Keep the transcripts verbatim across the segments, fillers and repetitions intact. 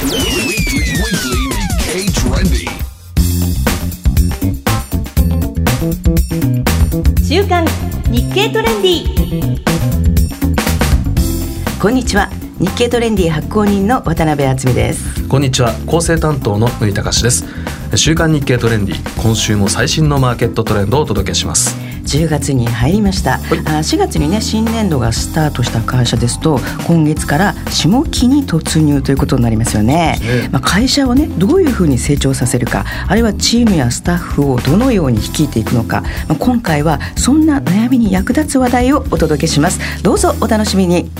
週刊日経トレンディ。こんにちは、日経トレンディ発行人の渡辺敦美です。 こんにちは、構成担当の野井隆です。週刊日経トレンディ、今週も最新のマーケットトレンドをお届けします。 じゅうがつに入りました。あしがつにね、新年度がスタートした会社ですと、今月から下期に突入ということになりますよね。ね、まあ、会社をね、どういうふうに成長させるか、あるいはチームやスタッフをどのように率いていくのか、まあ、今回はそんな悩みに役立つ話題をお届けします。どうぞお楽しみに。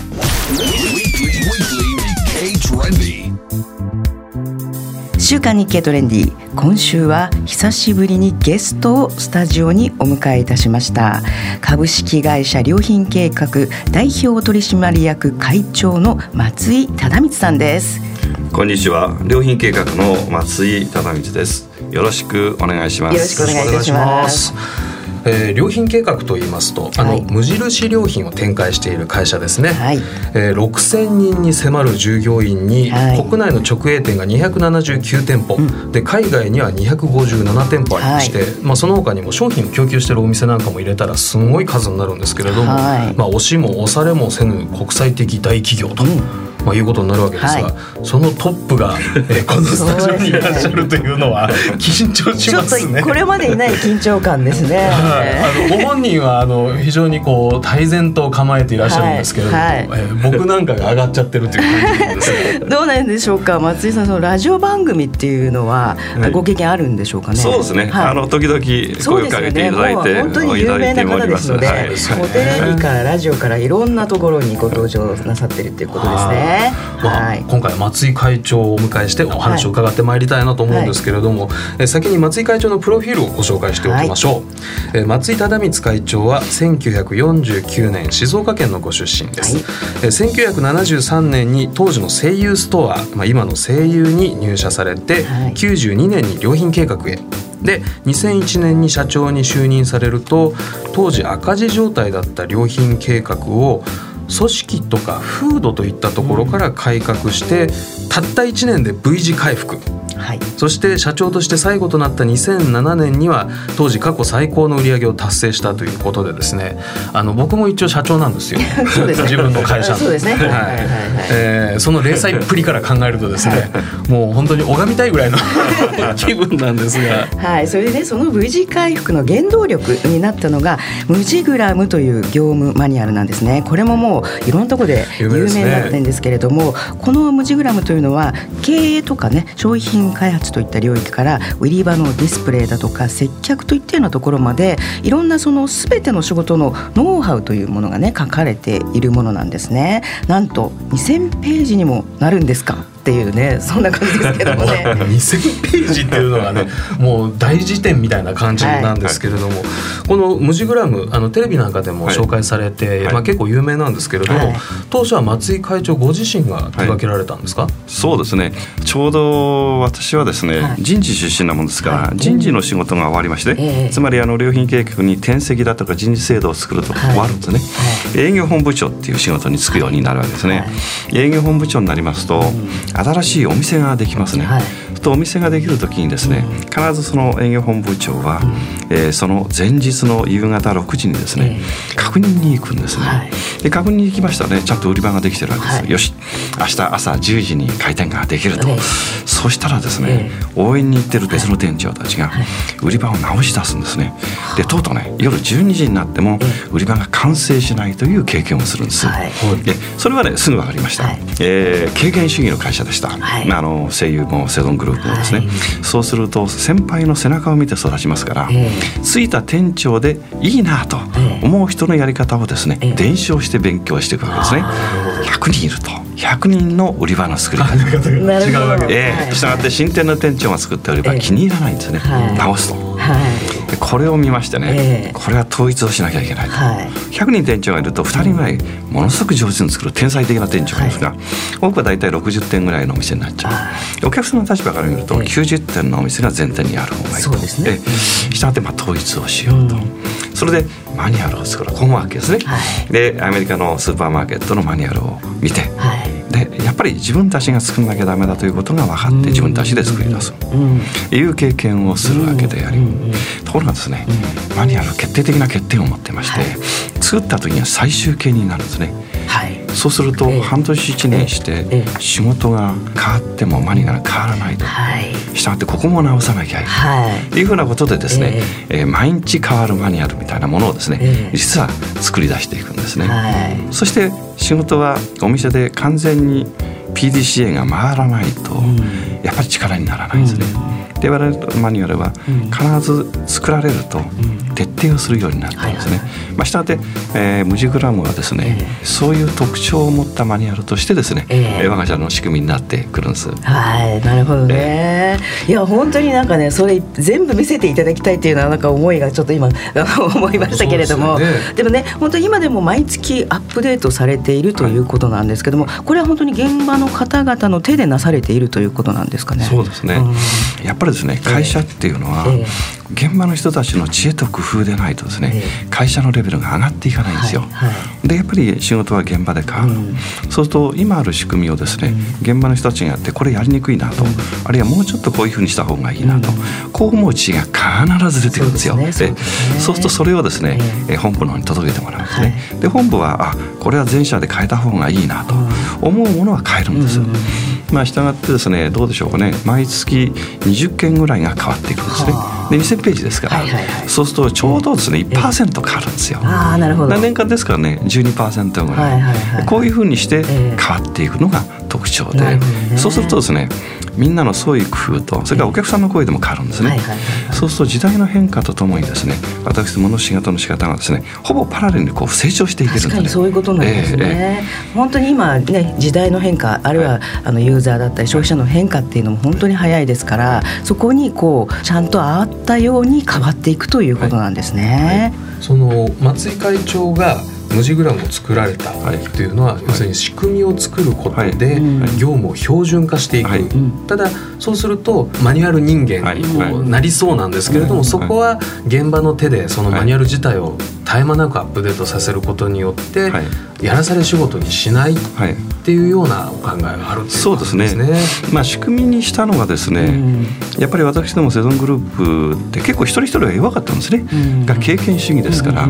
週刊日経トレンディ、今週は久しぶりにゲストをスタジオにお迎えいたしました。株式会社良品計画代表取締役会長の松井忠光さんです。 こんにちは、良品計画の松井忠光です。よろしくお願いします。 よろしくお願いいたします。 えー、良品計画といいますと、あの、はい、無印良品を展開している会社ですね。はい、えー、ろくせんにんに迫る従業員に、はい、国内の直営店がにひゃくななじゅうきゅうてんぽ、うん、で海外にはにひゃくごじゅうななてんぽありまして、はい、まあ、その他にも商品を供給しているお店なんかも入れたらすごい数になるんですけれども、はい、まあ、押しも押されもせぬ国際的大企業と、うん、まあ、いうことになるわけですが、はい、そのトップが、えー、このスタジオにいらっしゃるというのは緊張しますね。 ちょっとこれまでにない緊張感ですね。 あのご本人はあの非常にこう泰然と構えていらっしゃるんですけれども、はいはい、えー、僕なんかが上がっちゃってるという感じなんですね。 どうなんでしょうか、松井さん、そのラジオ番組っていうのは、はい、ご経験あるんでしょうかね。 そうですね、はい、あの時々声をかけていただいて、 ね、本当に有名な方ですので、はい、もうテレビからラジオからいろんなところにご登場なさってるっていうことですね。 まあ、はい、今回は松井会長をお迎えしてお話を伺ってまいりたいなと思うんですけれども、はい、え先に松井会長のプロフィールをご紹介しておきましょう。はい、え松井忠光会長はせんきゅうひゃくよんじゅうきゅうねん静岡県のご出身です。はい、えせんきゅうひゃくななじゅうさんねんに当時の西友ストア、まあ、今の西友に入社されて、はい、きゅうじゅうにねんに良品計画へでにせんいちねんに社長に就任されると、当時赤字状態だった良品計画を組織とか風土といったところから改革して、うん、たったいちねんで V 字回復、はい、そして社長として最後となったにせんななねんには当時過去最高の売り上げを達成したということでですね、あの僕も一応社長なんですよ。そうですね、自分の会社の。そうですね、はいはいはい、えー、その零細っぷりから考えるとですね、もう本当に拝みたいぐらいの気分なんですが、はい、それで、ね、その V 字回復の原動力になったのがムジグラムという業務マニュアルなんですね。これももういろんなところで有名になってるんですけれども、ね、このムジグラムというのは経営とかね、商品開発といった領域から売り場のディスプレイだとか接客といったようなところまで、いろんなその全ての仕事のノウハウというものがね、書かれているものなんですね。なんとにせんページにもなるんですかっていうね、そんな感じですけどもね。 にせんページっていうのがね、もう大辞典みたいな感じなんですけれども、はい、このムジグラム、あのテレビなんかでも紹介されて、はい、まあ、結構有名なんですけれども、はい、当初は松井会長ご自身が手掛けられたんですか？はい、 そうですね、ちょうど私はですね、はい、人事出身なものですから、はい、人事の仕事が終わりまして、えー、つまりあの良品計画に転籍だとか人事制度を作ると終わるんですね。はいはい、営業本部長っていう仕事に就くようになるわけですね。はい、営業本部長になりますと、うん、新しいお店ができますね。はい、とお店ができるときにですね、必ずその営業本部長は、うん、えー、その前日の夕方ろくじにですね、えー、確認に行くんですね。はい、で確認に行きましたらね、ちゃんと売り場ができてるわけです。はい、よし、明日朝じゅうじに開店ができると。えー、そしたらですね、えー、応援に行ってる別の店長たちが売り場を直し出すんですね。でとうとうね、夜じゅうにじになっても売り場が完成しないという経験をするんです。はい、でそれはね、すぐ分かりました。はい、えー、経験主義の会社でした。はい、まあ、あの声優もセドングループもですね、はい、そうすると先輩の背中を見て育ちますから、えー、ついた店長でいいなと思う人のやり方をですね、えー、伝承して勉強していくわけですね。ひゃくにんいるとひゃくにんの売り場の作り方が違うわけで、えー、したがって新店の店長が作った売り場は気に入らないんですね。はい、直すと、はい、これを見ましてね、えー、これは統一をしなきゃいけないと。はい、ひゃくにん店長がいるとふたりぐらいものすごく上手に作る天才的な店長がいるんですが、はい、多くはだいたいろくじゅってんぐらいのお店になっちゃう。お客さんの立場から見るときゅうじゅってんのお店が全体にある方がいいと。そうですね。したがってまあ統一をしようと、うん、それでマニュアルを作る、このわけですね。はい、でアメリカのスーパーマーケットのマニュアルを見て、はい、ででやっぱり自分たちが作んなきゃダメだということが分かって自分たちで作り出すという経験をするわけであり、ところがですね、マニュアル決定的な欠点を持ってまして、はい、作った時には最終形になるんですね。はい、そうすると半年いちねんして仕事が変わってもマニュアル変わらないと、はい、したがってここも直さなきゃいけない、はい、というふうなことでですね、えーえー、毎日変わるマニュアルみたいなものをですね、えー、実は作り出していくんですね。はい、そして仕事はお店で完全に ピーディーシーエー が回らないとやっぱり力にならないんですね。うん、で我々のマニュアルは必ず作られると徹底をするようになったんですね。はいはい、まあ、したがって、えー、ムジグラムはですね、えー、そういう特徴を持ったマニュアルとしてですね、えー、我が社の仕組みになってくるんです。 はい、なるほどね。えー、いや本当になんかね、それ全部見せていただきたいというのはなんか思いがちょっと今思いましたけれども、 で, ね、でもね本当に今でも毎月アップデートされているということなんですけども、はい、これは本当に現場の方々の手でなされているということなんですかね。 そうですね、うん、やっぱりですね、会社っていうのは、えー、現場の人たちの知恵と工夫でないとですね、えー、会社のレベルが上がっていかないんですよ。はいはい、でやっぱり仕事は現場で変わる、うん、そうすると今ある仕組みをですね、うん、現場の人たちがやってこれやりにくいなと、うん、あるいはもうちょっとこういうふうにした方がいいなと、うん、こう思う知恵が必ず出てくるんですよ。そうですね、そうですね。そうするとそれをですね、えー、本部の方に届けてもらうんですね。はい、で本部はあこれは全社で変えた方がいいなと思うものは変えるんです。うんうん、まあ、したがってですね、どうでしょうかね、毎月にじゅっけんぐらいが変わっていくんですね。でにせんページですから、はいはいはい、そうするとちょうどですね いちパーセント 変わるんですよ。 あ、なるほど。 年間ですからね じゅうにパーセント ぐらい、はいはいはい、こういうふうにして変わっていくのが特徴で、ね、そうするとですね、みんなの創意工夫とそれからお客さんの声でも変わるんですね。はいはいはいはい、そうすると時代の変化とともにですね、私どもの仕事の仕方がですねほぼパラレルにこう成長していけるんですね。 確かにそういうことなんですね。えー、本当に今ね時代の変化、あるいは、はい、あのユーザーだったり消費者の変化っていうのも本当に早いですから、そこにこうちゃんと合ったように変わっていくということなんですね。はいはい、 その松井会長がムジグラムを作られたというのは、はい、要するに仕組みを作ることで業務を標準化していく、はい、ただそうするとマニュアル人間にこうなりそうなんですけれども、はい、そこは現場の手でそのマニュアル自体を絶え間なくアップデートさせることによってやらされ仕事にしないっていうようなお考えがあるっていうことですね。 そうですね、まあ、仕組みにしたのがですね、うん、やっぱり私どもセゾングループって結構一人一人が弱かったんですね。うん、が経験主義ですから、うん、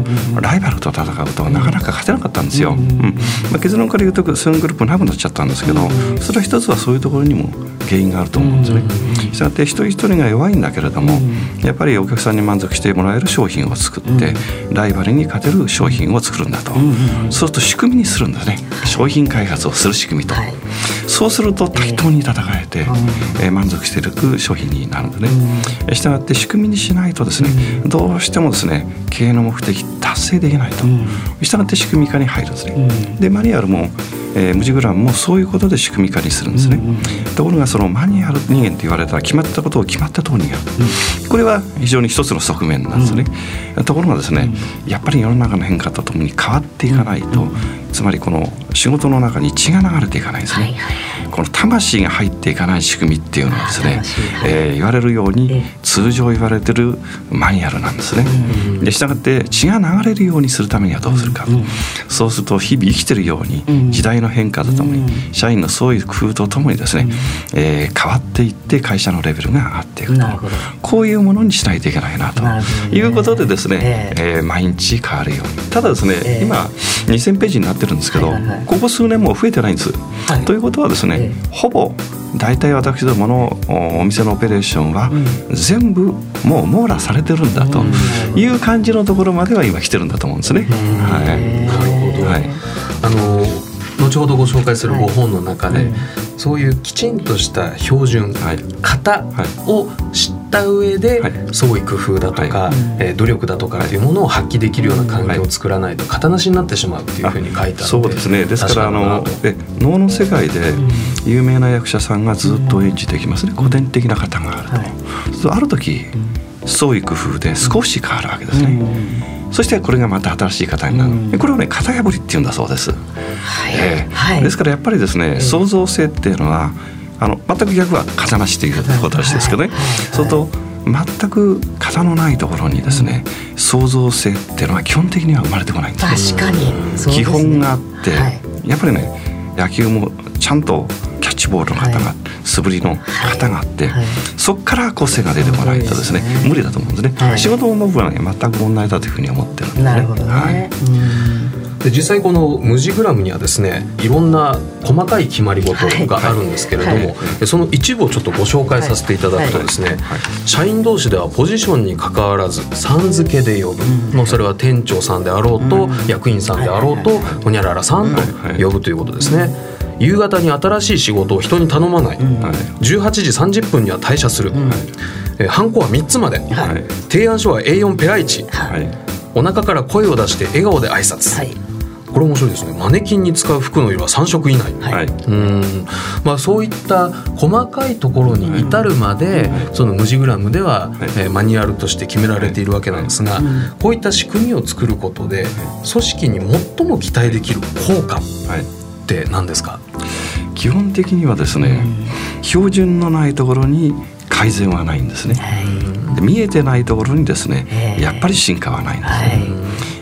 ライバルと戦うとなかなか勝てなかったんですよ。うんうんまあ、結論から言うとセゾングループなくなっちゃったんですけど、うん、それは一つはそういうところにも原因があると思うんですね。したがって一人一人が弱いんだけれども、うん、やっぱりお客さんに満足してもらえる商品を作って、うん、ライバルに勝てる商品を作るんだと、うんうん、そうすると仕組みにするんですね。商品開発をする仕組みと、はい、そうすると対等に戦えて、えー、満足している商品になるんですね。うん、したがって仕組みにしないとですね、うん、どうしてもですね経営の目的達成できないと、うん、したがって仕組み化に入るんですね。うん、でマニュアルもえー、ムジグラムもそういうことで仕組み化にするんですね。うんうん、ところがそのマニュアル人間と言われたら決まったことを決まった通りにやる、うん、これは非常に一つの側面なんですね。うん、ところがですね、うん、やっぱり世の中の変化とともに変わっていかないと、うん、つまりこの仕事の中に血が流れていかないんですね。はいはいはい、この魂が入っていかない仕組みっていうのはですね、えー、言われるように通常言われてるマニュアルなんですね。うん、でしたがって血が流れるようにするためにはどうするか、うん、そうすると日々生きてるように時代の変化とともに社員の創意工夫とともにですね、えー、変わっていって会社のレベルが上がっていくと、こういうものにしないといけないなということでですね、えーえー、毎日変わるように。ただですね、えー、今にせんページになってるんですけど、はいはいはい、ここ数年も増えてないんです。はい、ということはですね、えー、ほぼ大体私どものお店のオペレーションは全部もう網羅されてるんだという感じのところまでは今来てるんだと思うんですね。はい、 なるほど。はい、あの後ほどご紹介するご本の中で、はい、そういうきちんとした標準、はい、型を知った上で、はい、創意工夫だとか、はいえー、努力だとかっていうものを発揮できるような環境を作らないと型なしになってしまうっていうふうに書いてあるので、 そうですね。ですからあのえ能の世界で有名な役者さんがずっと演じてきますね。古典的な型があると、はい、ある時創意工夫で少し変わるわけですね。うんそしてこれがまた新しい型になる、うん、これをね型破りっていうんだそうです。はいえーはい、ですからやっぱりですね、えー、創造性っていうのはあの全く逆は型なしということらしいですけどね、はいはいはい、そうすると全く型のないところにですね、うん、創造性っていうのは基本的には生まれてこないんです。 確かにそうですね。 基本があって、はい、やっぱりね野球もちゃんとキャッチボールの方が、はい、素振りの方があって、はいはい、そこから個性が出てこないとですね、ですね無理だと思うんですね、はい、仕事も僕はね全く同じだというふうに思ってるんですね。 なるほどね、はい、うんで実際このムジグラムにはですねいろんな細かい決まり事があるんですけれども、はいはい、その一部をちょっとご紹介させていただくとですね、はいはいはい、社員同士ではポジションに関わらずさん付けで呼ぶ、うん、もうそれは店長さんであろうと、うん、役員さんであろうと、ほにゃららさんと呼ぶということですね、はいはい、夕方に新しい仕事を人に頼まない、うん、じゅうはちじさんじゅっぷんには退社する、うん、えハンコはみっつまで、はい、提案書は エーよん ペラいち、はい、お腹から声を出して笑顔で挨拶、はい、これ面白いですね。マネキンに使う服の色はさん色以内、はい、うん、まあ、そういった細かいところに至るまで、はい、そのムジグラムでは、はい、えー、マニュアルとして決められているわけなんですが、はい、こういった仕組みを作ることで組織に最も期待できる効果って何ですか？ 基本的にはですね、標準のないところに改善はないんですね、はい、で見えてないところにですねやっぱり進化はないんですね、はい、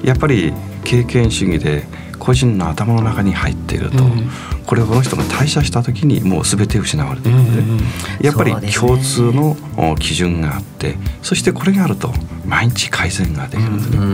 やっぱり経験主義で個人の頭の中に入っていると、うん、これをこの人が退社した時にもう全て失われているので、うんうん、やっぱり共通の基準があって、そしてこれがあると毎日改善ができるんですね、うんうん、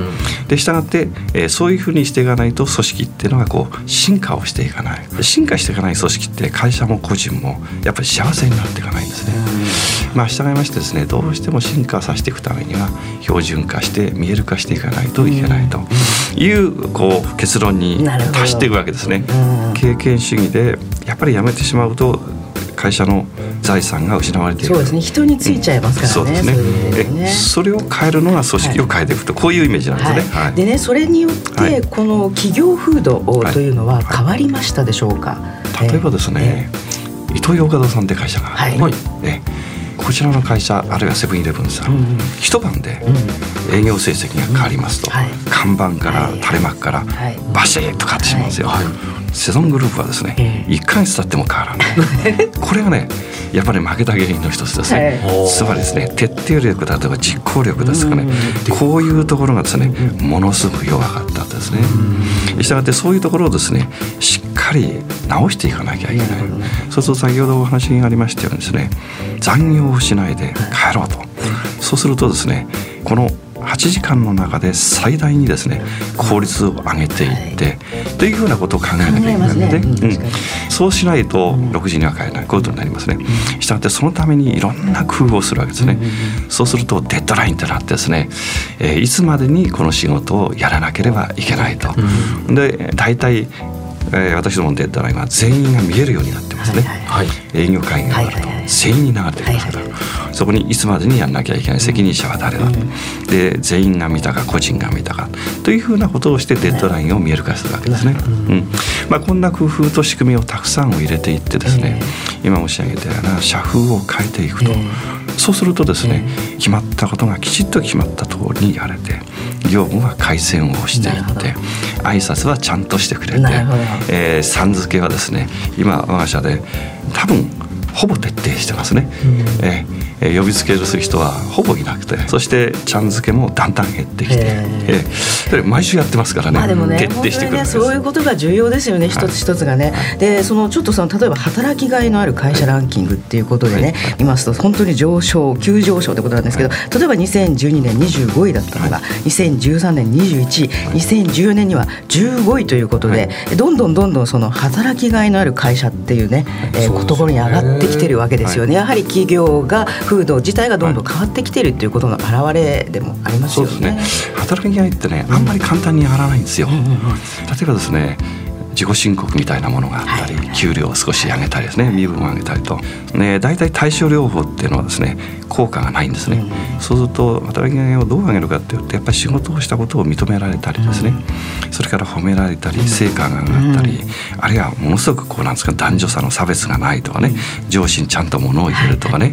でしたがって、えー、そういうふうにしていかないと組織っていうのがこう進化をしていかない、進化していかない組織って会社も個人もやっぱり幸せになっていかないんですね、うん、まあ、従いましてですね、どうしても進化させていくためには標準化して見える化していかないといけないという、こう結論に達していくわけですね、うん、経験主義でやっぱりやめてしまうと会社の財産が失われている。 そうですね、人についちゃいますからね、うん、そうですね、 えそれを変えるのが組織を変えていくと、はい、こういうイメージなんですね、はいはい、 でね、それによってこの企業風土というのは変わりましたでしょうか？ はいはい、例えばですね、えー、イトーヨーカドーさんって会社が、はい、えこちらの会社あるいはセブンイレブンさん、うん、一晩で営業成績が変わりますと、うん、はい、看板から垂れ幕からバシッと変わってしまうんですよ、はいはい、セゾングループはですね、いっかげつ経っても変わらないこれがねやっぱり負けた原因の一つですね、はい、つまりですね、徹底力だとか実行力ですかね、こういうところがですねものすごく弱かったんですね。したがってそういうところをですねしっかり直していかなきゃいけない。そうすると先ほどお話がありましたようにですね、残業をしないで帰ろうと、そうするとですね、このはちじかんの中で最大にですね効率を上げていって、はい、というふうなことを考えなきゃいけないので、ね、うん、そうしないとろくじには帰れない、こういうことになりますね。したがってそのためにいろんな工夫をするわけですね。そうするとデッドラインとなってですね、えー、いつまでにこの仕事をやらなければいけないと、で大体えー、私どものデッドラインは全員が見えるようになってますね、はいはい、営業会議があると全員に流れてきますから、はいはいはい、そこにいつまでにやんなきゃいけない責任者は誰だと、うん、で全員が見たか個人が見たかというふうなことをしてデッドラインを見える化するわけですね、はい、うん、まあ、こんな工夫と仕組みをたくさんを入れていってですね、えー、今申し上げたような社風を変えていくと、えー、そうするとですね、えー、決まったことがきちっと決まった通りにやれて、業務は改善をしていって挨拶はちゃんとしてくれて、えー、さん付けはですね今我が社で多分ほぼ徹底してますね、うん、えー、呼びつける人はほぼいなくて、そしてちゃん付けもだんだん減ってきて、えー、毎週やってますからね、 まあ、でもね徹底してくるんです。 本当にね、そういうことが重要ですよね、一つ一つがね、はい、でそのちょっとその例えば働きがいのある会社ランキングっていうことでね、はいはい、見ますと本当に上昇急上昇ってことなんですけど、はい、例えばにせんじゅうにねんにじゅうごいだったのが、はい、にせんじゅうさんねんにじゅういちい、はい、にせんじゅうよねんにはじゅうごいということで、はい、どんどんどんどんその働きがいのある会社っていうね、はい、えー、ところに上がってきてるわけですよね、はい、やはり企業が風土自体がどんどん変わってきているということの表れでもありますよね。 そうですね、働きがいってね、あんまり簡単に上がらないんですよ、うんうんうん、例えばですね、自己申告みたいなものがあったり、はい、給料を少し上げたりですね、身分を上げたりと、ね、大体対症療法っていうのはですね効果がないんですね、うん、そうすると働きがいをどう上げるかっていうと、やっぱり仕事をしたことを認められたりですね、うん、それから褒められたり成果が上がったり、うん、あるいはものすごくこうなんですか、男女差の差別がないとかね、うん、上司にちゃんと物を言えるとかね、はい、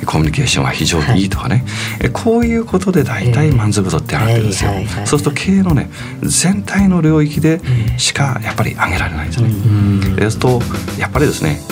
コミュニケーションは非常にいいとかね、はい、こういうことで大体満足度って上がってるんですよ、はいはいはい、そうすると経営のね全体の領域でしかやっぱり上げられないんですね、うん、そうするとやっぱりですね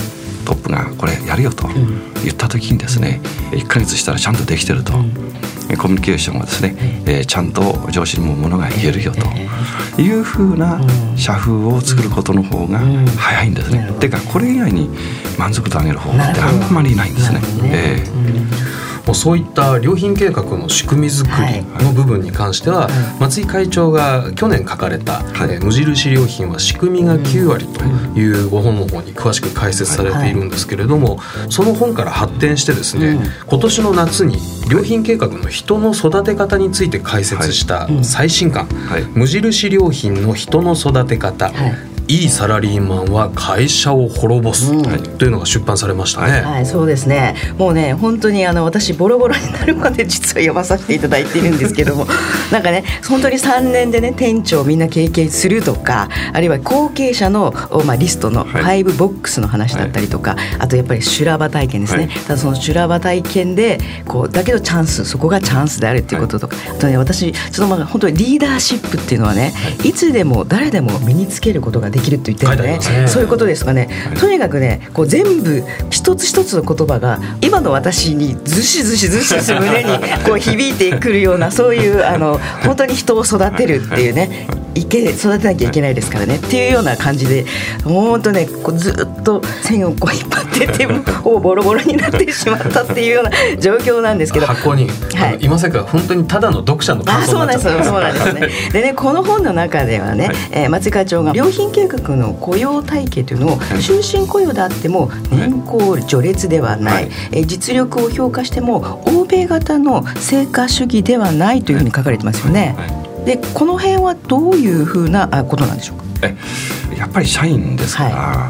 トップがこれやるよと言った時にですね、いっかげつしたらちゃんとできてると、コミュニケーションはですね、えー、ちゃんと上司にもものが言えるよというふうな社風を作ることの方が早いんですね。てかこれ以外に満足度を上げる方法ってあんまりないんですね。えーもうそういった良品計画の仕組み作りの部分に関しては、はい、松井会長が去年書かれた、はいえー、無印良品は仕組みがきゅうわりというご本の方に詳しく解説されているんですけれども、はい、その本から発展してですね、うん、今年の夏に良品計画の人の育て方について解説した最新刊、はいはい、無印良品の人の育て方、はいいいサラリーマンは会社を滅ぼす、うん、というのが出版されましたね。 はい、そうですね。もうね本当にあの私ボロボロになるまで実は読まさせていただいているんですけどもなんかね本当にさんねんでね店長みんな経験するとか、あるいは後継者の、まあ、リストのファイブボックスの話だったりとか、はい、あとやっぱり修羅場体験ですね、はい、ただその修羅場体験でこうだけどチャンス、そこがチャンスであるっていうこととか、はい、あとね私ちょっとまあ本当にリーダーシップっていうのはね、はい、いつでも誰でも身につけることができると言ってるね、ねそういうことですかね、はい、とにかくねこう全部一つ一つの言葉が今の私にずしずしずしずし胸にこう響いてくるようなそういうあの本当に人を育てるっていうね、いけ育てなきゃいけないですからねっていうような感じで、本当ねこうずっと線をこう引っ張ってってもうボロボロになってしまったっていうような状況なんですけど、 発行に、はい、今さか本当にただの読者の感想になっちゃった。 あ、そうなんです、そうなんですね。でねこの本の中ではね、はいえー、松井会長が良品計画の雇用体系というのを終身雇用であっても年功序列ではない、はいえー、実力を評価しても欧米型の成果主義ではないというふうに書かれてますよね。でこの辺はどういうふうなことなんでしょうか。 えやっぱり社員ですから、はい、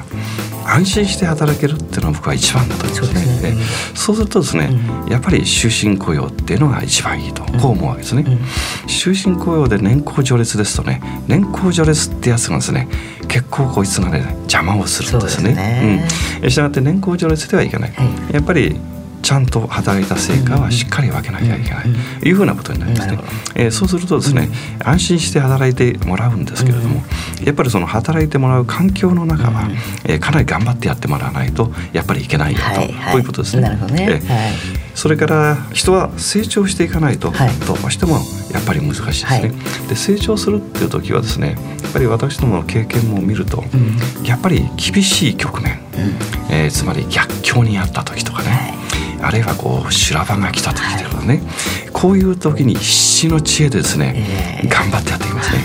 安心して働けるっていうのは僕は一番だと思いますね。そうですね、うん、そうするとですね、うん、やっぱり終身雇用っていうのが一番いいとこう思うわけですね、うんうん、終身雇用で年功序列ですとね、年功序列ってやつがですね結構こいつがね邪魔をするんですね。そうですね、うん、したがって年功序列ではいけない、はい、やっぱりちゃんと働いた成果はしっかり分けなきゃいけないというふうなことになりますね、えー、そうするとですね、うん、安心して働いてもらうんですけれども、うん、やっぱりその働いてもらう環境の中は、うんえー、かなり頑張ってやってもらわないとやっぱりいけないよと、はいはい、こういうことですね。 なるほどね、えーはい、 それから人は成長していかないと、はい、どうしてもやっぱり難しいですね、はい、で成長するっていう時はですねやっぱり私どもの経験も見ると、うん、やっぱり厳しい局面、うんえー、つまり逆境にあった時とかね、はいあるいはこう修羅場が来た時というかね、はい、こういう時に必死の知恵でですね、えー、頑張ってやっていきますね、はい、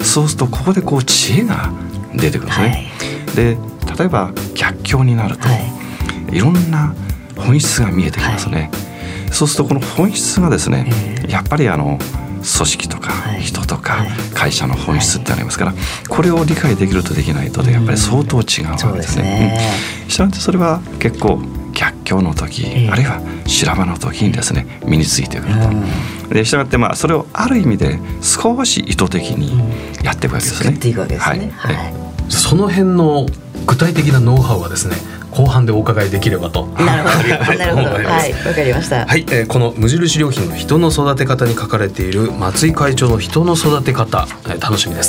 そうするとここでこう知恵が出てくるんですね、はい、で例えば逆境になると、はい、いろんな本質が見えてきますね、はい、そうするとこの本質がですね、えー、やっぱりあの組織とか人とか会社の本質ってありますから、はい、これを理解できるとできないとでやっぱり相当違うわけですね。したがってそれは結構逆境の時、えー、あるいは修羅場の時にですね身についてくると、うん、でしたがってまあそれをある意味で少し意図的にやっていくわけですね、うん、作っていくわけですね、はいはい、 その辺の具体的なノウハウはですね後半でお伺いできればと。 なるほど、なるほど、はい、わかりました。 はい、えー、この無印良品の人の育て方に書かれている松井会長の人の育て方、えー、楽しみです。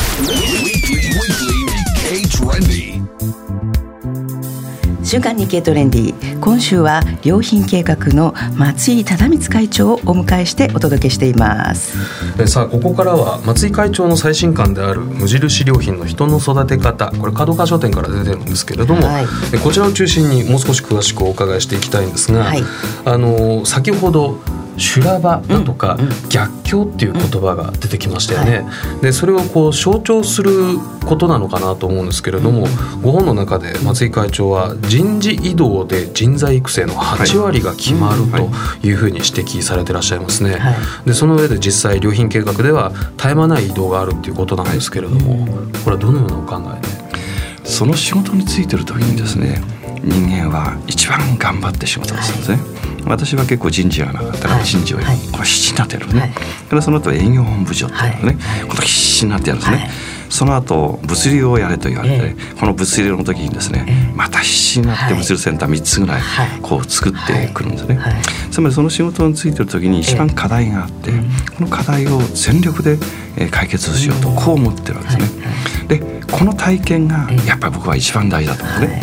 週刊日経トレンディ、今週は良品計画の松井忠光会長をお迎えしてお届けしています。 えさあここからは松井会長の最新刊である無印良品の人の育て方、これ角川書店から出てるんですけれども、はい、こちらを中心にもう少し詳しくお伺いしていきたいんですが、はい、あの先ほど修羅場だとか、うんうん、逆境っていう言葉が出てきましたよね、うんはい、でそれをこう象徴することなのかなと思うんですけれども、うん、ご本の中で松井会長は人事異動で人材育成のはちわりが決まるというふうに指摘されてらっしゃいますね、はい、でその上で実際良品計画では絶え間ない移動があるっていうことなんですけれども、はい、これはどのようなお考えで。 その仕事についてる時にですね、人間は一番頑張って仕事をするんですね、はい、私は結構人事がなかったから人事を、はい、これ必死になってやるね、はい、からその後営業本部長っていうのね、はい、これ必死になってやるんですね、はい、その後物流をやれと言われて、えー、この物流の時にですね、えー、また必死になって物流センターみっつぐらいこう作ってくるんですね、はいはい、つまりその仕事についてる時に一番課題があって、えー、この課題を全力で解決しようとこう思ってるわけですね、はいはい、でこの体験がやっぱり僕は一番大事だと思うんですね、はい、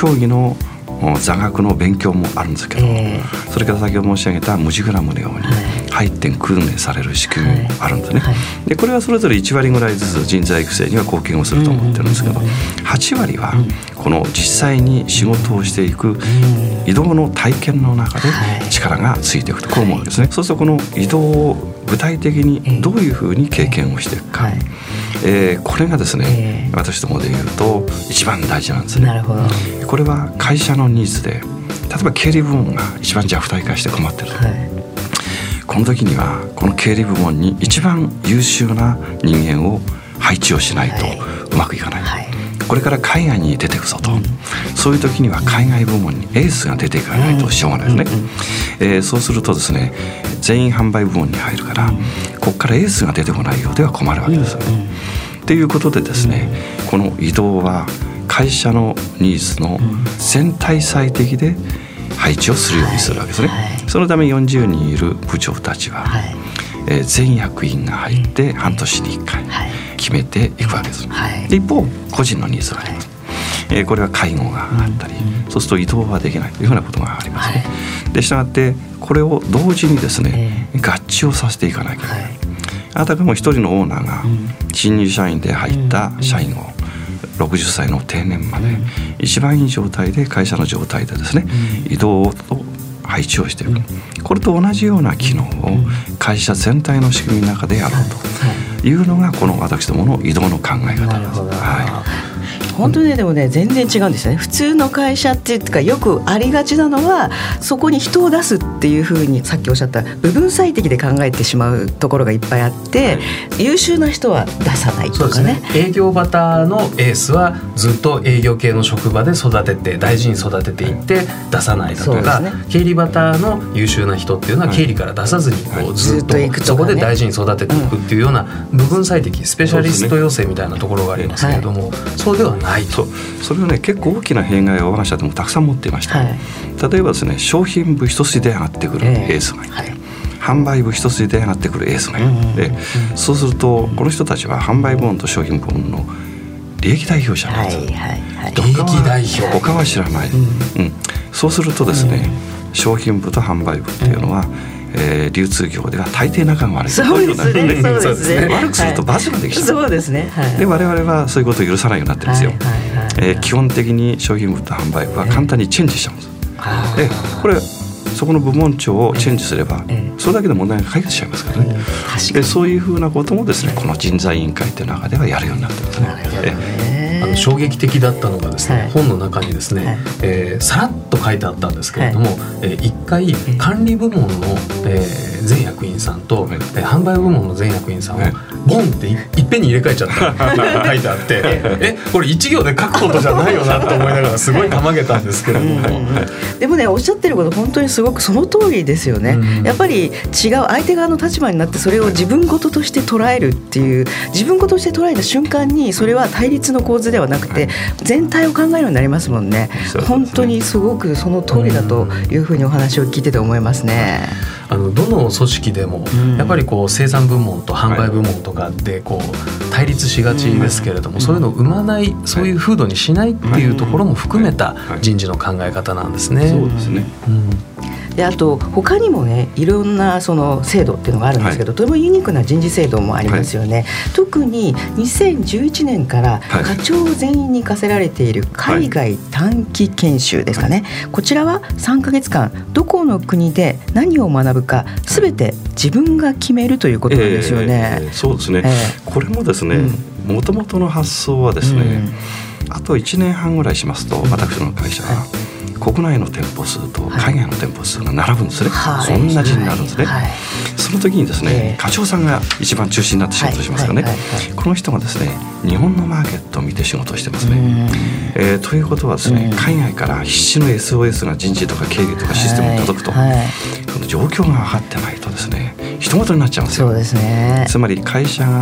競技の座学の勉強もあるんですけど、えー、それから先ほど申し上げたムジグラムのように入って訓練される仕組みもあるんですね、はいはい、でこれはそれぞれいち割ぐらいずつ人材育成には貢献をすると思ってるんですけど、はち割はこの実際に仕事をしていく移動の体験の中で力がついていくとこう思うんですね。そうするとこの移動を具体的にどういうふうに経験をしていくか、えー、これがですね、えー、私どもで言うと一番大事なんですね。 なるほど。 これは会社のニーズで、例えば経理部門が一番弱体化して困ってる、はい、この時にはこの経理部門に一番優秀な人間を配置をしないとうまくいかない、はい、これから海外に出ていくぞと、うん、そういう時には海外部門にエースが出ていかないとしょうがないですね、うんうんうんえー、そうするとですね、全員販売部門に入るから、うん、ここからエースが出てこないようでは困るわけですよね、うんうん、っていうことでですね、うん、この移動は会社のニーズの全体最適で配置をするようにするわけですね、はいはい、そのためよんじゅうにんいる部長たちは、はいえー、全役員が入って半年にいっかい決めていくわけです、はい、で一方個人のニーズがあります、はいえー、これは介護があったり、うん、そうすると移動はできないというふうなことがありますね、はい、でしたがってこれを同時にですね、えー、合致をさせていかなきゃいけない、はい、あたかも一人のオーナーが新入社員で入った社員をろくじゅっさいの定年まで一番いい状態で会社の状態でですね、移動と配置をしていく、これと同じような機能を会社全体の仕組みの中でやろうというのがこの私どもの移動の考え方です。 本当にでもね全然違うんですよね。普通の会社っていうかよくありがちなのはそこに人を出すっていうふうにさっきおっしゃった部分最適で考えてしまうところがいっぱいあって、はい、優秀な人は出さないとか ね, ね営業バタのエースはずっと営業系の職場で育てて大事に育てていって出さないだとか、ね、経理バタの優秀な人っていうのは経理から出さずにこうずっとそこで大事に育てていくっていうような部分最適スペシャリスト養成みたいなところがありますけれども、そうではないないと。 それはね結構大きな弊害を我が社でもたくさん持っていました、はい、例えばですね商品部一筋で上がってくるエースがいて、えーはい、販売部一筋で上がってくるエースがいて、うんうん、でそうするとこの人たちは販売部門と商品部門の利益代表者なんです、はいはいはい、 利益代表他は知らない、うんうん、そうするとですね、うん、商品部と販売部っていうのは、うんえー、流通業では大抵仲が悪い。 そうですね。そうですね。 悪くするとバズができちゃう。 そうですね。はい、 で我々はそういうことを許さないようになってるんですよ。はいはいはいえー、基本的に商品部と販売部は簡単にチェンジしちゃうんです。えー、でこれそこの部門長をチェンジすれば、えー、それだけで問題が解決しちゃいますからね。えー、でそういうふうなこともですねこの人材委員会という中ではやるようになってますね。なるほどね。 えーあの衝撃的だったのがですね、はい、本の中にですね、はいえー、さらっと書いてあったんですけれども、はいえー、一回管理部門の、えー、全役員さんと、はいえー、販売部門の全役員さんをボンっていっぺんに入れ替えちゃった書いてあってえこれ一行で書くことじゃないよなと思いながらすごいたまげたんですけれども、うんうんうん、でもねおっしゃってること本当にすごくその通りですよね、うん、やっぱり違う相手側の立場になってそれを自分事として捉えるっていう自分事として捉えた瞬間にそれは対立の構図ではなくて全体を考えるようになりますもんね。本当にすごくその通りだというふうにお話を聞いてて思いますね。 あのどの組織でもやっぱりこう生産部門と販売部門とかでこう対立しがちですけれども、そういうのを生まないそういう風土にしないっていうところも含めた人事の考え方なんですね。 そうですね、うんであと他にもねいろんなその制度っていうのがあるんですけど、はい、とてもユニークな人事制度もありますよね、はい、特ににせんじゅういちねんから課長全員に課せられている海外短期研修ですかね、はい、こちらはさんかげつかんどこの国で何を学ぶか全て自分が決めるということなんですよね、 えー、そうですね、えー、これもですねもともとの発想はですね、うん、あといちねんはんぐらいしますと私の会社は、はい国内の店舗数と海外の店舗数が並ぶんですね、はい、同じになるんですね、はいはい、その時にですね、えー、課長さんが一番中心になって仕事しますからね、はいはいはいはい、この人がですね日本のマーケットを見て仕事をしてますね、えー、ということはですね海外から必死の エスオーエス が人事とか経理とかシステムに届くと、はいはい、この状況が分かってないとですね人事になっちゃうんですよ。 そうですね、 つまり会社が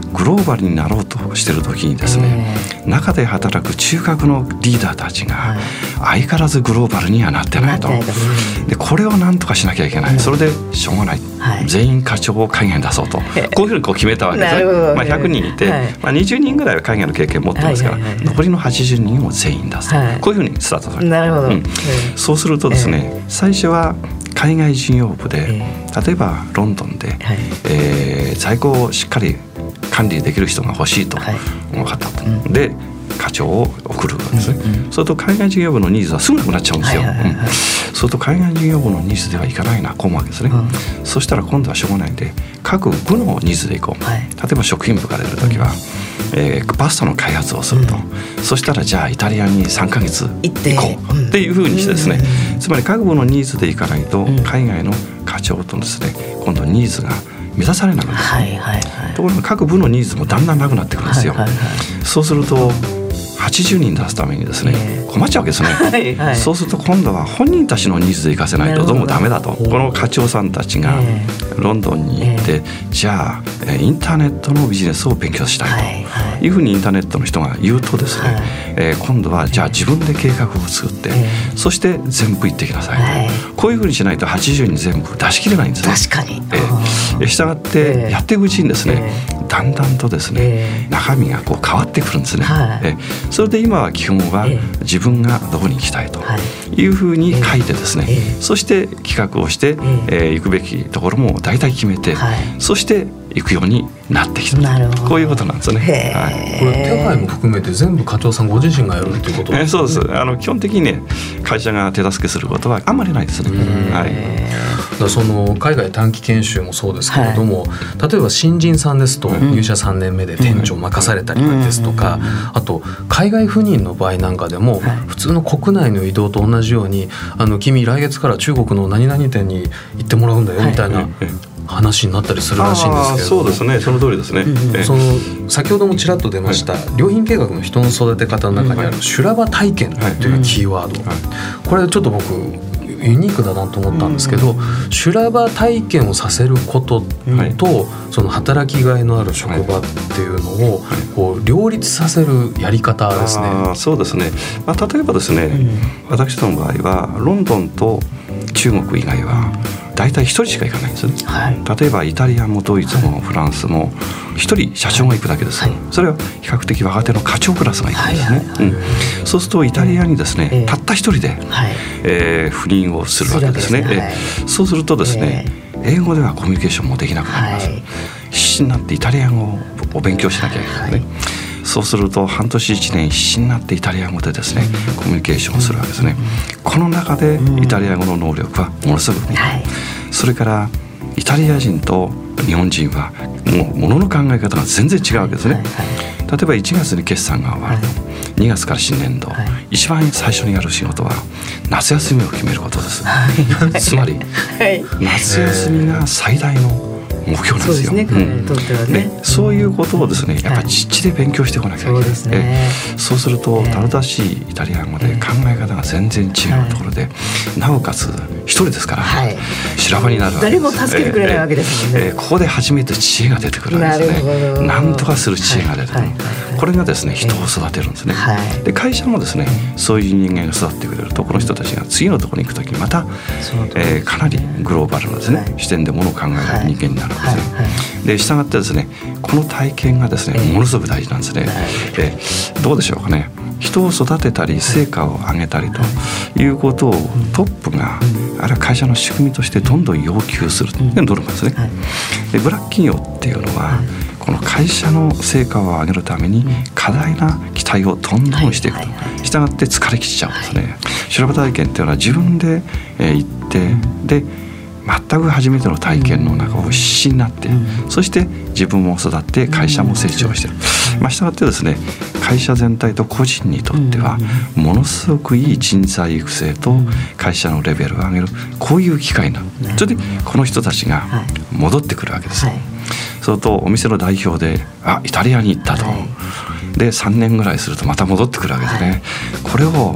グローバルになろうとしている時にですね、えー、中で働く中核のリーダーたちが相変わらずグローバルにはなってないと、でこれをなんとかしなきゃいけない、それでしょうがない、はい、全員課長を海外に出そうとこういうふうにこう決めたわけですね。まあ、ひゃくにんいて、はい、まあ、にじゅうにんぐらいは海外の経験を持ってますから、はいはいはい、残りのはちじゅうにんを全員出すと、はい、こういうふうにスタートされた。 なるほど、うん、 そうするとですね、えー、最初は海外事業部で、えー、例えばロンドンで、はい、えー、在庫をしっかり管理できる人が欲しいと分かったと、はい、で課長を送るわけですね、うんうん、それと海外事業部のニーズはすぐなくなっちゃうんですよ、はいはいはいはい、うん、それと海外事業部のニーズではいかないな、こう思うわけですね、うん、そしたら今度はしょうがないんで各部のニーズでいこう、はい、例えば食品部が出るときは、うん、えー、パスタの開発をすると、うん、そしたらじゃあイタリアにさんかげつ行こうっていうふうにしてですね、うん、つまり各部のニーズでいかないと、うん、海外の課長とですね今度ニーズが満たされなくなる、はいはいはい、ところが各部のニーズもだんだんなくなってくるんですよ、はいはいはい、そうするとはちじゅうにん出すためにですね、えー、困っちゃうわけですね、はいはい、そうすると今度は本人たちのニーズで生かせないとどうもダメだと、この課長さんたちがロンドンに行って、えー、じゃあインターネットのビジネスを勉強したいというふうにインターネットの人が言うとですね、はい、えー、今度はじゃあ自分で計画を作って、えー、そして全部行ってきなさいと、はい、こういうふうにしないとはちじゅうにん全部出し切れないんですね。 確かに、 えー、したがってやっていくうちにですね、えー、だんだんとですね、えー、中身がこう変わってくるんですね、はい、えー、それで今は基本は自分がどこに行きたいというふうに書いてですね、えー、そして企画をして、えーえー、行くべきところも大体決めて、はい、そして行くようになってきたと、こういうことなんですね、 はい、これ手配も含めて全部課長さんご自身がやるということなんですね。 えー、そうです。あの基本的にね会社が手助けすることはあんまりないですね、はい、 だその海外短期研修もそうですけれども、はい、例えば新人さんですと入社さんねんめで店長を任されたりですとか、あと海外赴任の場合なんかでも普通の国内の移動と同じように、あの君来月から中国の何々店に行ってもらうんだよみたいな、はい、話になったりするらしいんですけど。 そうですね、その通りですね、うんうん、 その先ほどもちらっと出ました、はい、良品計画の人の育て方の中にある修羅場体験というキーワード、はいはい、これちょっと僕ユニークだなと思ったんですけど、修羅場体験をさせることと、はい、その働きがいのある職場っていうのをこう両立させるやり方ですね。 あ、そうですね、まあ、例えばですね、うん、私どの場合はロンドンと中国以外は大体一人しか行かないんですね、はい、例えばイタリアもドイツもフランスも一人社長が行くだけです、はい、それは比較的若手の課長クラスが行くんですね、はいはいはい、うん、そうするとイタリアにですね、えー、たった一人で、はい、えー、赴任をするわけですね、はい、えー、そうするとですね、えー、英語ではコミュニケーションもできなくなります、はい、必死になってイタリア語を勉強しなきゃいけないね、はい、そうすると半年いちねん必死になってイタリア語でですね、うん、コミュニケーションをするわけですね、うん、この中でイタリア語の能力はものすごく、うん、はい、それからイタリア人と日本人はもうものの考え方が全然違うわけですね、はいはい、例えばいちがつに決算が終わると、はい、にがつから新年度、はい、一番最初にやる仕事は夏休みを決めることです、はい、つまり、はい、夏休みが最大の目標なんですよ。そうですね、彼にとってはね、うん、そういうことをですね、やっぱり実地で勉強してこなきゃいけない、はい、そうですね、そうすると正しいイタリア語で考え方が全然違うところで、はい、なおかつ一人ですから、はい、修羅場になるわけです。 誰も助けてくれないわけですもんね、 えーえー、ここで初めて知恵が出てくるわけですね。なんとかする知恵が出てくる、はいはいはい、これがですね人を育てるんですね、はい、で会社もですねそういう人間が育ってくれるとこの人たちが次のところに行くときにまた、えー、かなりグローバルなですね、はい、視点でものを考える人間になるんですね、はいはい、でしたがってですねこの体験がですねものすごく大事なんですね、えー、どうでしょうかね。人を育てたり成果を上げたりということをトップがあるいは会社の仕組みとしてどんどん要求するというノルマですね。でブラック企業っていうのはこの会社の成果を上げるために過大な期待をどんどんしていくと、したがって疲れきちゃうんですね。修羅場体験っていうのは自分で行ってで全く初めての体験の中を必死になって、うん、そして自分も育って会社も成長している、うん、まあ、したがってですね会社全体と個人にとってはものすごくいい人材育成と会社のレベルを上げるこういう機会になる、うん、それでこの人たちが戻ってくるわけです、はい、それとお店の代表であイタリアに行ったと、はい、でさんねんぐらいするとまた戻ってくるわけですね、はい、これを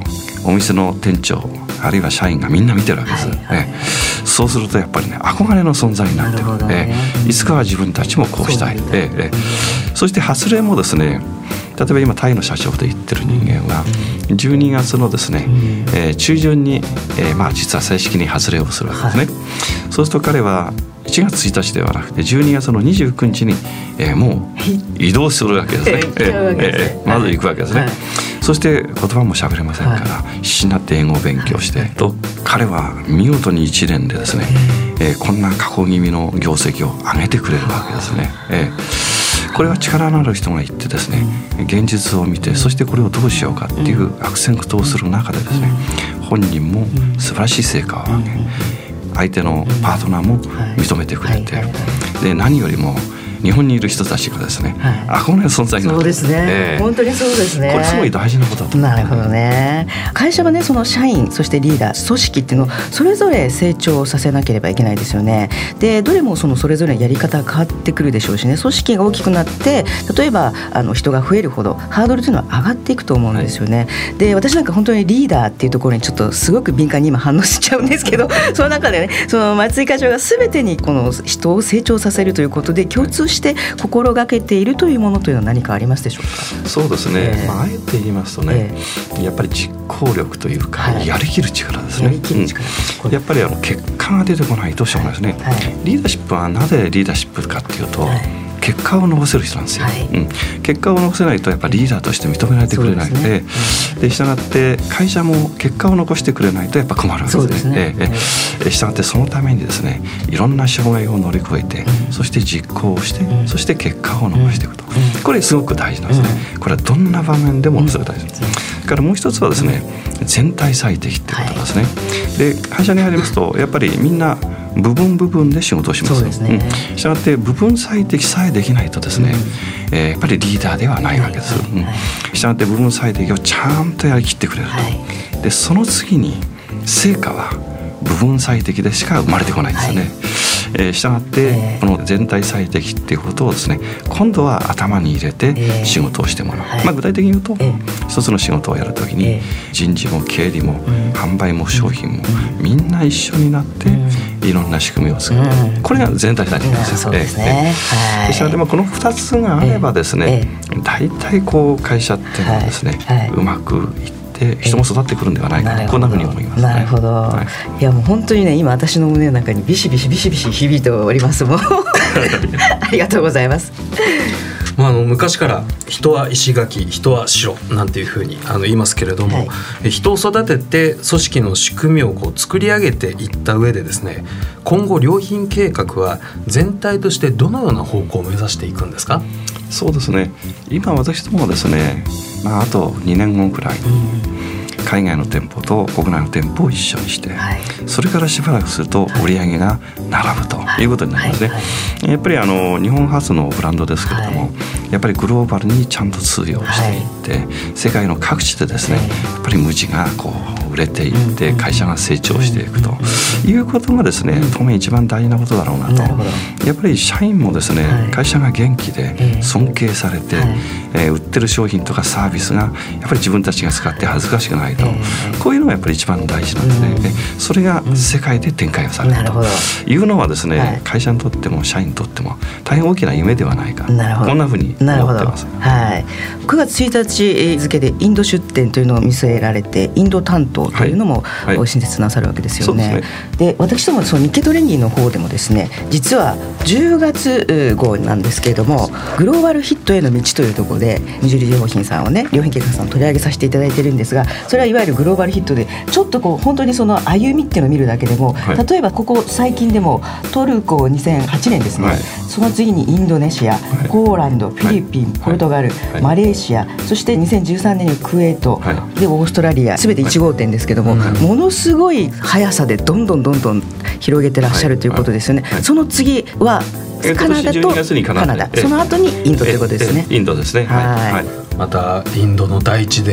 お店の店長あるいは社員がみんな見てるわけです、はいはい、えー、そうするとやっぱりね憧れの存在になってくる、ね、えー、いつかは自分たちもこうしたい、そ, えーえー、そして発令もですね、例えば今タイの社長で言ってる人間はじゅうにがつのですね、えー、中旬に、えーまあ、実は正式に発令をするわけですね、はい、そうすると彼はいちがつついたちではなくてじゅうにがつのにじゅうくにちに、えー、もう移動するわけですね、えーえー、まず行くわけですね、はい、そして言葉も喋れませんから、はい、必死になって英語を勉強して、はい、と彼は見事にいちねんでですね、えー、こんな過去気味の業績を上げてくれるわけですね、えー、これは力のある人が言ってですね、現実を見てそしてこれをどうしようかっていう悪戦苦闘する中でですね、本人も素晴らしい成果を上げ、相手のパートナーも認めてくれて、で何よりも日本にいる人たちがですね、はい、憧れの存在になる。 そうですね、えー、本当にそうですね。 これすごい大事なことだと思う。 なるほどね。会社はね、その社員そしてリーダー組織っていうのをそれぞれ成長させなければいけないですよね。でどれもそのそれぞれやり方が変わってくるでしょうしね、組織が大きくなって例えばあの人が増えるほどハードルというのは上がっていくと思うんですよね、はい、で私なんか本当にリーダーっていうところにちょっとすごく敏感に今反応しちゃうんですけどその中でね、その松井会長が全てにこの人を成長させるということで共通して心がけているというものというのは何かありますでしょうか。 そうですね、えーまあ、あえて言いますとね、えー、やっぱり実行力というか、はい、やりきる力ですね。やりきる力、うん、やっぱりあの結果が出てこないとしょうがないですね、はいはい、リーダーシップはなぜリーダーシップかっていうと、はい、結果を残せる人なんですよ、はい、うん、結果を残せないとやっぱりリーダーとして認められてくれないので、でしたがって会社も結果を残してくれないとやっぱ困るわけですね。ええ、したがってそのためにですね、いろんな障害を乗り越えて、うん、そして実行して、うん、そして結果を残していくと、うん、これすごく大事なんですね、うん、これはどんな場面でもそれ大事です、うん、それからもう一つはですね、全体最適ってことですね、はい、で会社に入りますとやっぱりみんな部分部分で仕事をします。そうですね、うん、したがって部分最適さえできないとですね、うん、えー、やっぱりリーダーではないわけです、はいはい、うん、したがって部分最適をちゃんとやりきってくれると、はい、でその次に成果は部分最適でしか生まれてこないんですよね、はい、えー、したがってこの全体最適っていうことをですね、今度は頭に入れて仕事をしてもらう、えーまあ、具体的に言うと、えー、一つの仕事をやるときに人事も経理も販売も商品もみんな一緒になっていろんな仕組みを作る、うん、これが全体最適なんですよ。そうですね、えー、でしたので、まあ、このふたつがあればですね、えー、大体こう会社っていうのはですね、はいはい、うまくいって人も育ってくるんではないかと、こんなふうに思いますね。 なるほど、はい、いやもう本当にね、今私の胸の中にビシビシビシビシ響いておりますもんありがとうございます。 まあ、あの昔から人は石垣、人は城なんていうふうにあの言いますけれども、はい、人を育てて組織の仕組みをこう作り上げていった上でですね、今後良品計画は全体としてどのような方向を目指していくんですか。 そうですね、今私どもはですね、まあ、あとにねんごくらいに海外の店舗と国内の店舗を一緒にして、はい、それからしばらくすると売り上げが並ぶということになりますね、はいはいはい、やっぱりあの日本初のブランドですけれども、はい、やっぱりグローバルにちゃんと通用していって、はい、世界の各地でですね、はい、やっぱり無地がこう売れていって会社が成長していくということがですね、当面一番大事なことだろうなと。やっぱり社員もですね、はい、会社が元気で尊敬されて、はい、えー、売ってる商品とかサービスがやっぱり自分たちが使って恥ずかしくないと、こういうのがやっぱり一番大事なんですね、うん、でそれが世界で展開をされるというのはですね、はい、会社にとっても社員にとっても大変大きな夢ではないか、なるほど、こんなふうに思ってます。 はい、くがつついたち付でインド出店というのを見据えられてインド担当というのも新設なさるわけですよね、はいはい、で, で私どもその日経トレンディの方でもですね、実はじゅうがつ号なんですけれども、グローバルヒットへの道というところで無印良品さんをね、良品計画さんを取り上げさせていただいてるんですが、それはいわゆるグローバルヒットでちょっとこう本当にその歩みっていうのを見るだけでも、はい、例えばここ最近でもトルコにせんはちねんですね、はい、その次にインドネシア、はい、ポーランド、フィリピン、はい、ポルトガル、はい、マレーシア、そしてにせんじゅうさんねんにクウェート、はい、でオーストラリア、すべていち号店ですけども、はい、ものすごい速さでどんどんどんどん広げてらっしゃるということですよね、はいはい、その次はカナダとカナダ、その後にインドということですね。 インドですね、はいはい、 またインドの大地で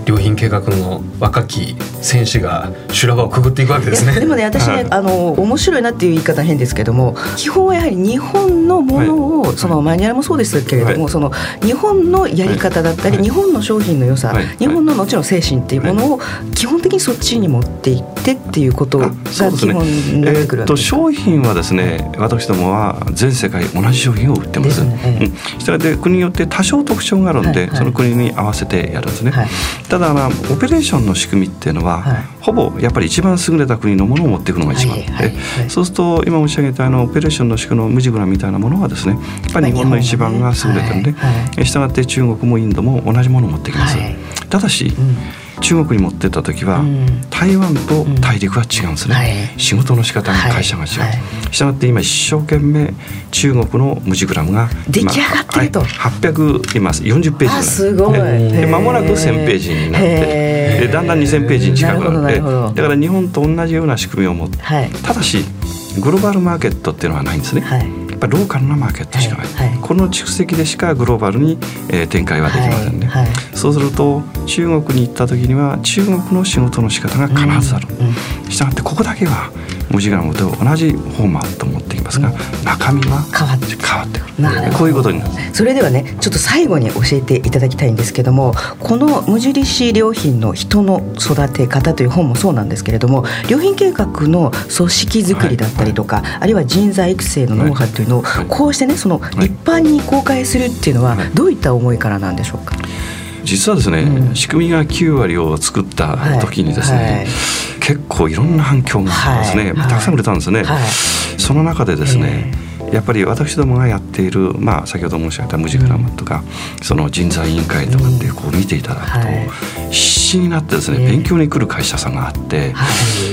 良品計画の若き戦士が修羅場をくぐっていくわけですね。 でもね私ね、はい、あの面白いなっていう言い方変ですけども、基本はやはり日本のものを、はい、そのマニュアルもそうですけれども、はい、その日本のやり方だったり、はい、日本の商品の良さ、はい、日本のもちろん精神っていうものを基本的にそっちに持っていってっていうことが基本になってくるわけですか。 商品はですね、私どもは全世界同じ商品を売ってます。したがって国によって多少特徴があるので、はいはい、その国に合わせてやるんですね、はい、ただあのオペレーションの仕組みっていうのは、はい、ほぼやっぱり一番優れた国のものを持っていくのが一番、はいはいはい、そうすると今申し上げたあのオペレーションの仕組みのムジグラみたいなものはですね、やっぱり日本の一番が優れてるので、はい、したがって中国もインドも同じものを持ってきます、はい、ただし、うん中国に持ってった時は、うん、台湾と大陸は違うんですね、うんはい、仕事の仕方が会社が違う、はいはい、したがって今一生懸命中国のムジグラムが出来上がってると、はい、 はっぴゃく今よんじゅっページあすごいで間もなくせんページになってでだんだんにせんページに近くなってだから日本と同じような仕組みを持って、はい、ただしグローバルマーケットっていうのはないんですね、はいやっぱりローカルなマーケットしかない、はいはい、この蓄積でしかグローバルに、えー、展開はできませんね、はいはい、そうすると中国に行った時には中国の仕事の仕方が必ずある、うんうん、したがってここだけはムジグラムと同じフォーマットを持っていますが、うん、中身は変わって変わってくるなるほどこういうことになる。 それではねちょっと最後に教えていただきたいんですけども、この無印良品の人の育て方という本もそうなんですけれども、良品計画の組織づくりだったりとか、はいはい、あるいは人材育成のノウハウというのをこうしてねその一般に公開するっていうのはどういった思いからなんでしょうか。 実はですね、うん、仕組みがきゅうわりを作った時にですね、はいはい、結構いろんな反響があってですね、はい、たくさん売れたんですね、はい、その中でですね、えー、やっぱり私どもがやっている、まあ、先ほど申し上げたムジグラムとか、うん、その人材委員会とかってこう見ていただくと、うんはい、必死になってですね、えー、勉強に来る会社さんがあって、はい、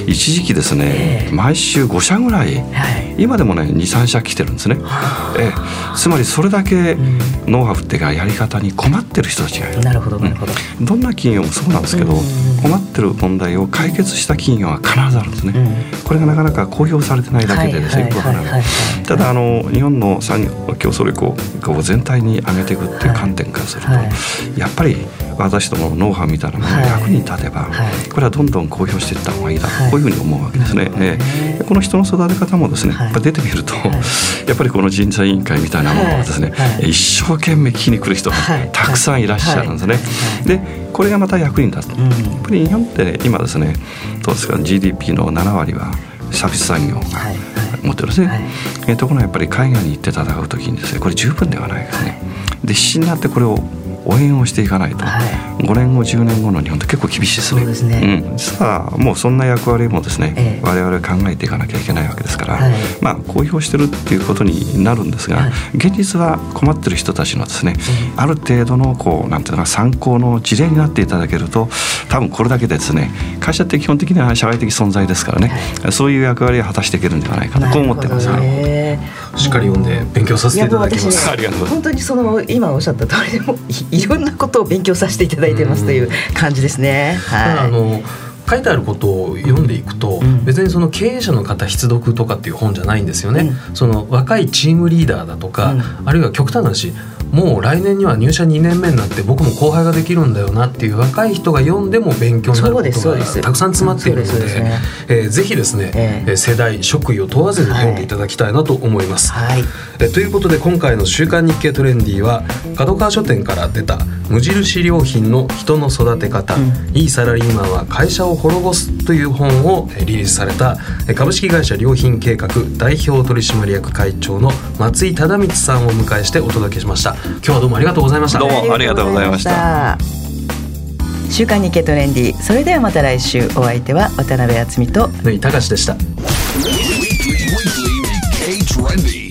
一時期ですね、えー、毎週ごしゃぐらい、はい、今でもね にさんしゃ来てるんですね、えー、つまりそれだけノウハウっていうかやり方に困ってる人たちがいる。 なるほどなるほど、 うん、どんな企業もそうなんですけど、うん、困ってる問題を解決した企業は必ずあるんですね、うん、これがなかなか公表されてないだけでですね、よくわからない。ただあの日本の産業競争力を全体に上げていくっていう観点からすると、はいはい、やっぱり私どものノウハウみたいなものが役に立てば、はい、これはどんどん公表していった方がいいだと、はい、こういうふうに思うわけですね、えー、この人の育て方もですね、はい、やっぱ出てみると、はい、やっぱりこの人材委員会みたいなものはですね、はいはい、一生懸命聞きに来る人がたくさんいらっしゃるんですね、はいはい、でこれがまた役に立つ、うん、やっぱり日本って今ですねどうですか ジーディーピー のななわりはサービス産業が持ってるんですね、はいはい、えー、ところがやっぱり海外に行って戦う時にですねこれ十分ではないですね。で必死になってこれを応援をしていかないと、はい、ごねんごじゅうねんごの日本って結構厳しいですね。そうですね、うん、実はもうそんな役割もですね、ええ、我々考えていかなきゃいけないわけですから、はい、まあ公表してるっていうことになるんですが、はい、現実は困ってる人たちのですね、うん、ある程度のこうなんていうのか参考の事例になっていただけると多分これだけでですね会社って基本的には社会的存在ですからね、はい、そういう役割を果たしていけるんではないかとこう思ってます。 しっかり読んで勉強させていただきます。 ありがとうございます。本当にその今おっしゃった通りでもいろんなことを勉強させていただいてますという感じですね、はい、 あの書いてあることを読んでいくと、うん、別にその経営者の方必読とかっていう本じゃないんですよね、うん、その若いチームリーダーだとか、うん、あるいは極端な話もう来年には入社にねんめになって僕も後輩ができるんだよなっていう若い人が読んでも勉強になることがたくさん詰まっているの で, で、ねえー、ぜひですね、えー、世代職位を問わずに読んでいただきたいなと思います、はい、えー、ということで今回の週刊日経トレンディは角川書店から出た無印良品の人の育て方、うん、いいサラリーマンは会社を滅ぼすという本をリリースされた株式会社良品計画代表取締役会長の松井忠光さんをお迎えしてお届けしました。今日はどうもありがとうございました。 どうもありがとうございました。 週刊日経トレンディ、それではまた来週。お相手は渡辺敦美と縫井隆でした。